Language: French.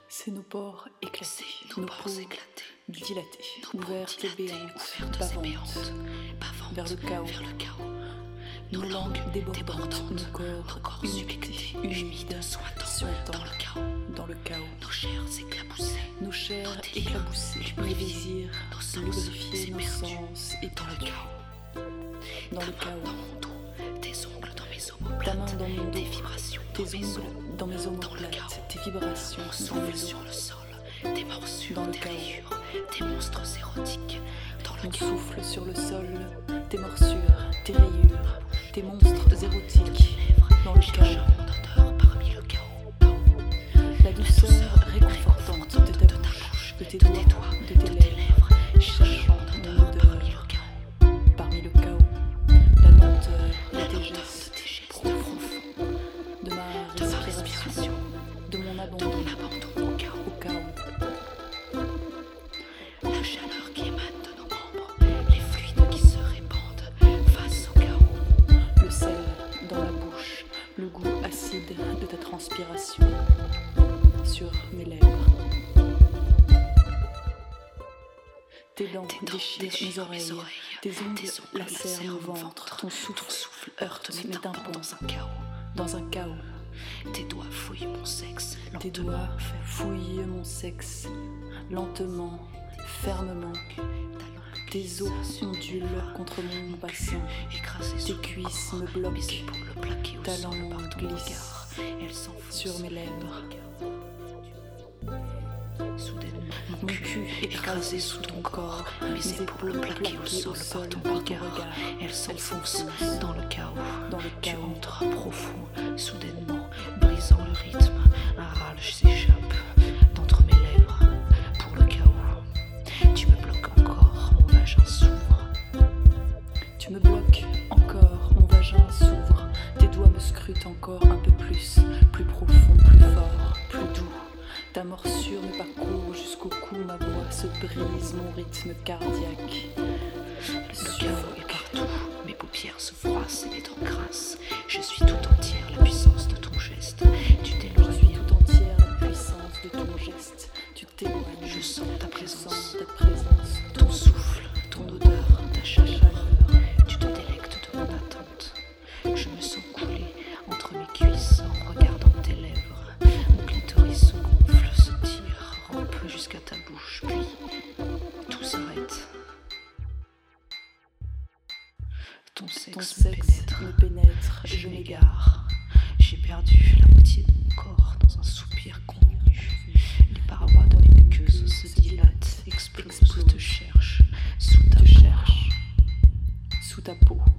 C'est nos pores éclatés, nos peaux dilatées, ouvertes et béantes, bavantes, vers le chaos. Nos langues débordantes, nos corps humectés, humides, suintants, dans le chaos. Nos chairs éclaboussées, nos désirs lubrifiés, nos sens éperdus, dans le chaos. Tes ongles dans mes omoplates, Ta main dans mon dos, tes vibrations tes ongles dans mes omoplates, tes vibrations dans mes sur os, le sol, tes morsures, dans le tes chaos. rayures, tes monstres érotiques, dans le Mon chaos. souffle sur le sol, tes morsures, tes rayures, tes monstres érotiques, dans le chaos. D'odeur parmi le chaos. La douceur réconfortante de ta bouche, de tes doigts, de tes lèvres, cherchant mon odeur parmi le chaos. La lenteur de tes gestes profonds, de ma respiration, de mon abandon au chaos. au chaos. La chaleur qui émane de nos membres, les fluides qui se répandent face au chaos. Le sel dans la bouche, le goût acide de ta transpiration sur mes lèvres. Tes dents déchirent mes oreilles, tes ongles lacèrent mon ventre, ton souffle heurte mes tympans dans un chaos. Tes doigts fouillent mon sexe, Tes doigts fouillent mon sexe, lentement, fermement. Tes os ondulent contre mon bassin, tes cuisses me bloquent, ta langue glisse sur mes lèvres. Mon cul écrasé sous ton corps, mes épaules plaquées au sol par ton regard, elles s'enfoncent dans le chaos. dans le Tu chaos. entres profond, soudainement, brisant le rythme. Un râle s'échappe d'entre mes lèvres pour le chaos. Tu me bloques encore, mon vagin s'ouvre. Tu me bloques encore, mon vagin s'ouvre, tes doigts me scrutent encore un peu plus profond, plus fort, plus doux. Ta morsure me parcourt jusqu'au cou, ma voix se brise, mon rythme cardiaque. Le chaos est partout, mes paupières se froissent et t'encrassent. Je suis tout entière la puissance de ton geste. Tu Je suis t'éloignes, tout entière la puissance de ton geste. Tu t'éloignes, je sens ta je présence, sens ta présence, ton souffle, ton odeur, ta chaleur. Tu te délectes de mon attente. Je me sens couler entre mes cuisses en regardant tes lèvres. Mon clitoris se gonfle, se tire, rampe jusqu'à ta bouche, puis tout s'arrête. Ton ton sexe sexe me pénètre, je m'égare. J'ai perdu la moitié de mon corps dans un soupir contenu. Les parois de mes muqueuses se dilatent, explosent, te cherchent sous ta te cherche sous ta peau.